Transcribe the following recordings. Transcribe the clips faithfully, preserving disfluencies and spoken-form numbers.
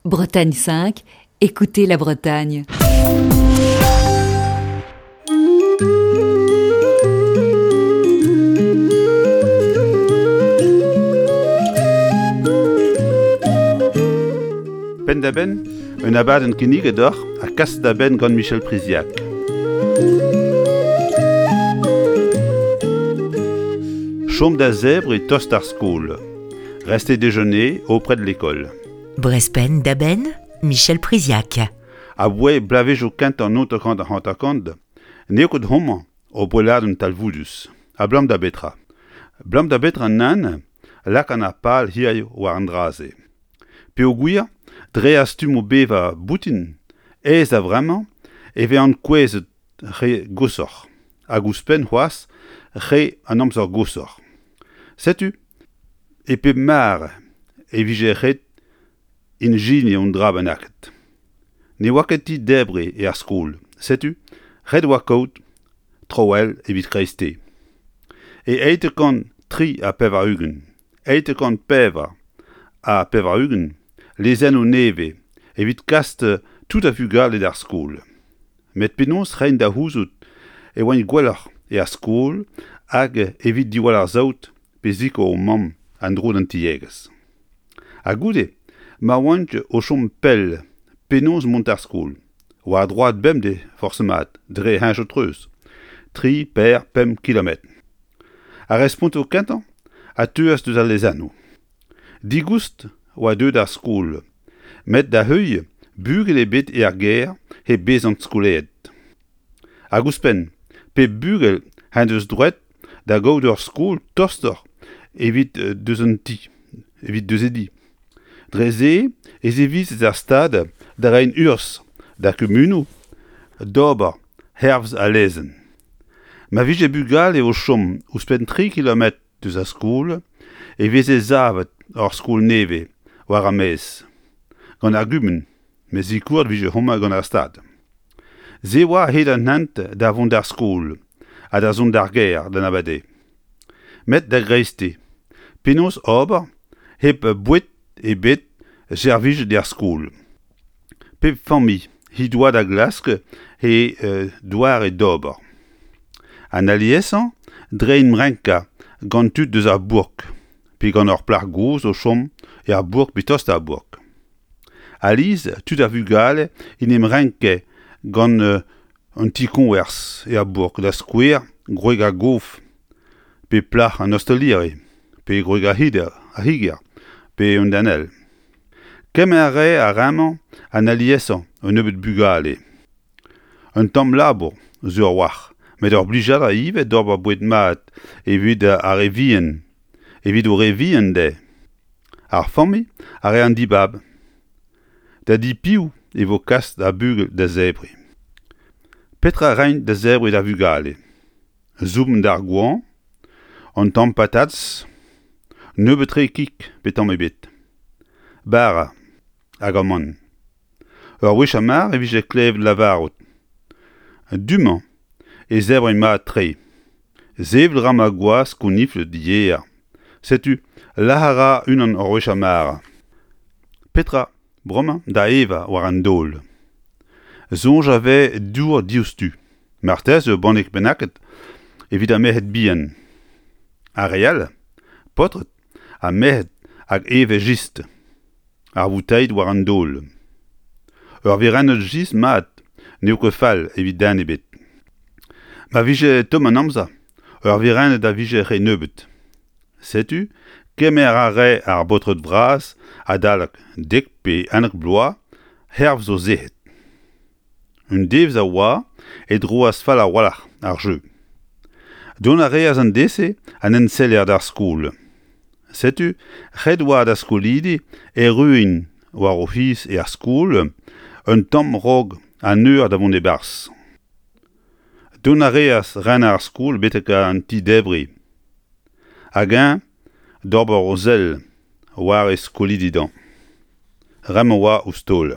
Bretagne cinq, écoutez la Bretagne. Ben da ben, un abad en kinnig d'or a kas da ben gant Michel Priziac. Chom da zèbre et tost ar skoul. Restez déjeuner auprès de l'école. Brespen d'Aben, Michel Priziac. A boué blavej o kent an otakant a hantakant, neokot homman o boelad un talvoudus, a blam da betra. Blam da betra nan, lak an a pal hiay war an draze. Pe o gwir, dre a stum o beva boutin, ez a vremañ, e ve an kwez re gosor. A gouspen c'hoaz, re an amzor gosor. Setu, e pe mar e vije ret in jin e un drab an aket. Ne waketi debre e ar skoul, setu, red wakaout, trowel evit kreiste. E eite kan tri a pevar ugen, eite kan pevar a pevar ugen, lezen o neve, evit kast tout a fugal e ar skoul. Met penaos rein da houzout e oan gwelloc'h e ar skoul hag evit diwall ar zaout pe ziko o mam an dro d'an tieges. A goude, ma oant o chom pell, penaos mont ar skoul, o ar droad bem de forsemat, dre henj o treuz, tri, per, pem kilomet. A respont o kentan, a teuas deus al lezano. Digoust oa deud ar skoul, met da heuy, bugel e bet e ar ger e bez an skoulet. A gouspen, pe bugel hen deus drouet da gaout ur skoul tostor evit deus an ti, evit deus edi. Dreze, ez eviz ez ar stad da rein urs, da kemuno, d'ober, hervz a lezen. Ma vije bugal e o chom ouspen tri kilomet deus a skoul, e veze zavet ar skoul neve, war a mez. Gant ar gumen, me zikourt vije homa gant ar stad. Ze oa hed an hent da vont ar skoul, a da zon d'ar ger d'an abade. Met da greiste, penaos ober, hep bouet e bet servij d'ar skoul. Pep fammi, hi doa da glask e euh, douar e d'ober. An aliesan, drein mrenka gant tud deus ar bourk, pe gant ur plar goz o chom e ar bourk betost ar bourk. Aliz, tud ar vugale, in em renke gant euh, an tikon wers e ar bourk da skouer, groeg a gouf, pe plach an ostolire, pe groeg a hider, a higer, pe un danel. Kem a re a raman an aliesan un nebeut bugale. Un tamm labour, zur war, met ur blijad a ivet d'or bouet mat evit a revien, evit o revien de. Ar fammi a re an dibab. Da di piou e vo kast a bugel da zebre. Petra rein da zebre da vugale. Zoum d'ar gouan, an tamm patats, nebeut tre kik petam ebet. Bara, hag an man. Ur wech a mar e vije klev lavarot. Duman, e zebre ma tre. Zev dram a goaz konifle dier. Setu, lahara unan ur wech a mar. Petra, broma, da eva war an dol. Zonj ave dour diostu. Martez ur bannek benaket, evit a mehet bihan. A real, potret, a mehet hag eve jist. Ar voutaid war an dol. Ur virennet jist mat, neo ket fall evit dan ebet. Ma vije tom an amza, ur virennet da vije re nebeut. Setu, kemer a re ar botret vraz, a dalak dek pe anek bloa, herv zo zehet. Un devz a oa, e droaz fall ar walach, ar jeu. Don a reaz an dese, an enseller d'ar skoul. Setu, red oa da skolide, e ruin war o fiz e ar skoul, un tamm rog an eur da vont e bars. Don a reaz ren ar skoul betek an ti debre. Hag-eñ, d'ober o zel, war e skolide dan. Rem oa o stol.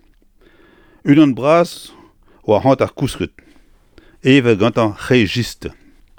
Unan braz, oa hant ar kousket, eve gantan re jist.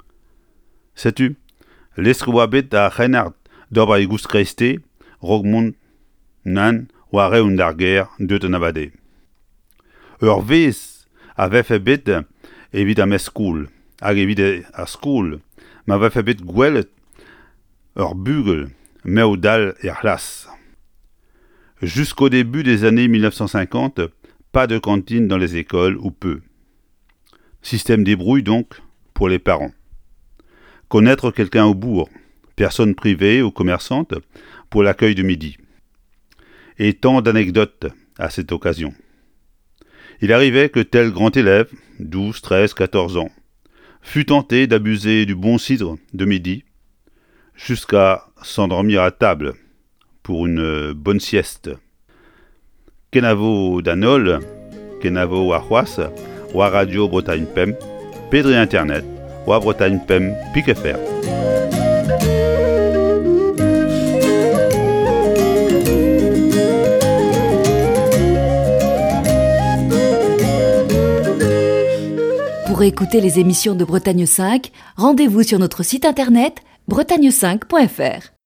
Setu, lestr oa bet da renard d'ober e gous kreiste, rog mont nan Ware un darguerre de tenabade. Ur vez avait fait bit evit à mes school, hag evit à school, m'avait fait bit gwelet ur bugel, meu dal et hlas. Jusqu'au début des années mille neuf cent cinquante, pas de cantine dans les écoles ou peu. Système débrouille donc pour les parents. Connaître quelqu'un au bourg, personne privée ou commerçante, pour l'accueil de midi. Et tant d'anecdotes à cette occasion. Il arrivait que tel grand élève, douze, treize, quatorze ans, fut tenté d'abuser du bon cidre de midi, jusqu'à s'endormir à table pour une bonne sieste. Kenavo Danol, Kenavo Arhuas, Wa Radio Bretagne Pem, Pédri Internet, Wa Bretagne Pem, Pique F R. Pour écouter les émissions de Bretagne cinq, rendez-vous sur notre site internet bretagne cinq point f r.